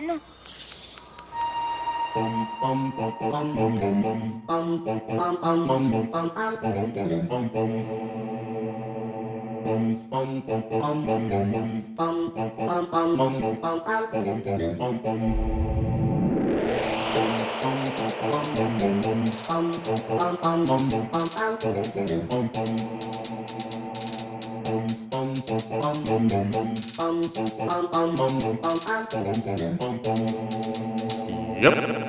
again. Yep.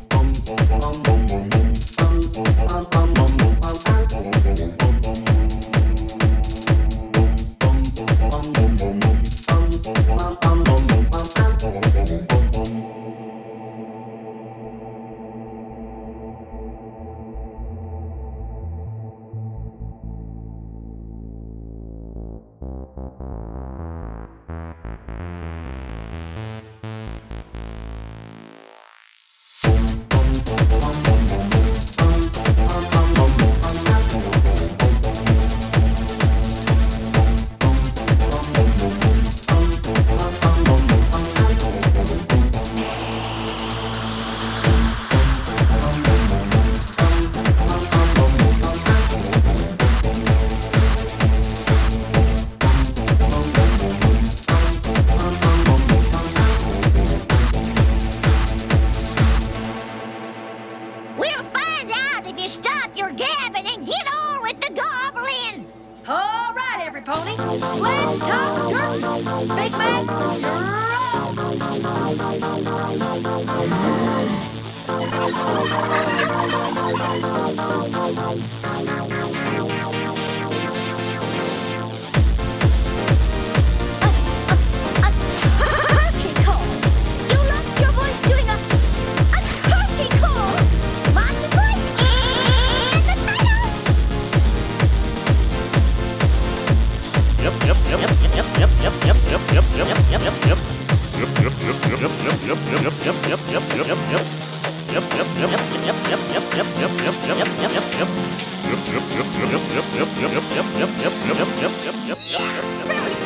We'll find out if you stop your gabbing and get on with the gobbling. All right, every pony, let's talk turkey. Big Mac, you're up. A turkey call. You lost your voice doing a turkey call. Lost his voice and the title. Yep.